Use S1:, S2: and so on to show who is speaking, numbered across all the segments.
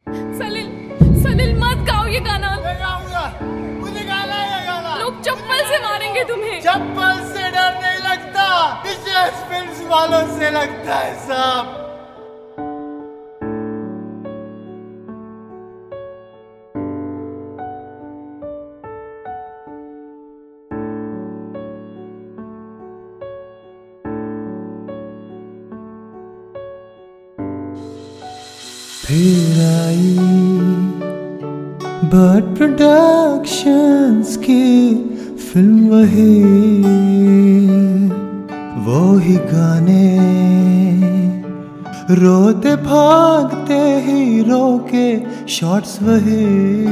S1: सलील, सलील मत गाओ ये गाना।
S2: मैं गाऊंगा, मुझे गाना है ये गाना।
S1: लोग चप्पल से मारेंगे तुम्हें।
S2: चप्पल से डर नहीं लगता, विशेष फिल्म वालों से लगता है सब।
S3: फिर आई बट प्रोडक्शंस की फिल्म वो ही गाने, रोते भागते हीरो के शॉट्स वही,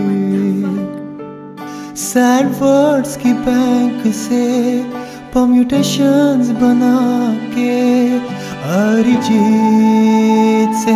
S3: सैड वर्ड्स की बैंक से परम्यूटेशंस बना के अरिजीत से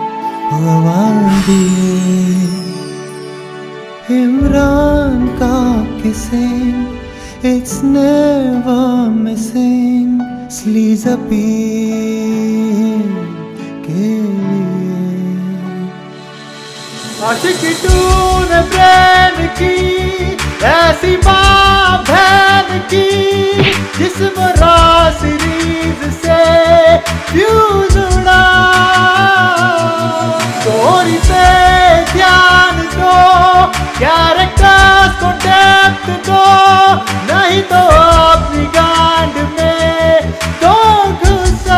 S3: इमरान का kissing, it's never missing, sleaze appeal के लिए।
S2: आशिकी तूने प्रेम की ऐसी माँ बहन की, जिस्म राह सीरीज से फ्यूज उड़ा। स्टोरी पे ध्यान दो, कैरेक्टर्स को डेप्थ दो, नहीं तो अपनी गांड में दो घुसा।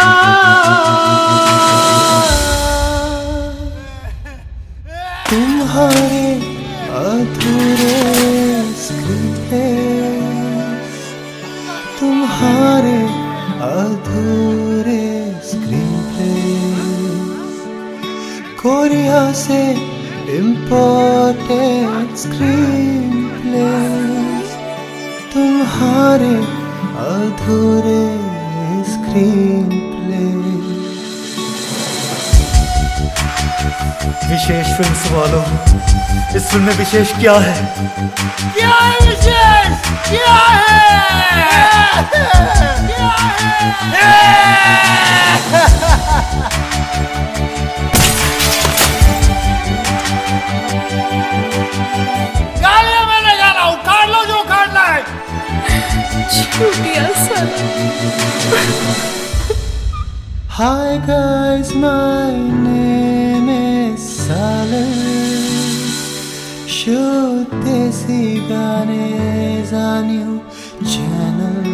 S3: तुम्हारे अधूरे स्क्रीनप्लेस, तुम्हारे अधूरे स्क्रीनप्लेस, कोरिया से इम्पोर्टेड स्क्रीनप्लेस, तुम्हारे अधूरे स्क्रीनप्लेस।
S4: विशेष फिल्म्स वालों, इस फिल्म में विशेष क्या है?
S2: क्या है विशेष? क्या है? क्या है? गालियां मैं नहीं गा रहा हूँ, काट लो जो काटना है।
S1: छूटिया साला।
S3: Hi guys, my name is Saleh. Shoot Desi Ganes on new channel.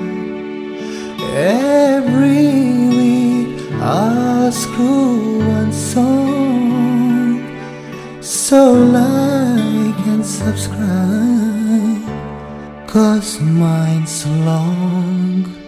S3: Every week I'll screw one song. So like and subscribe, 'cause mine's long.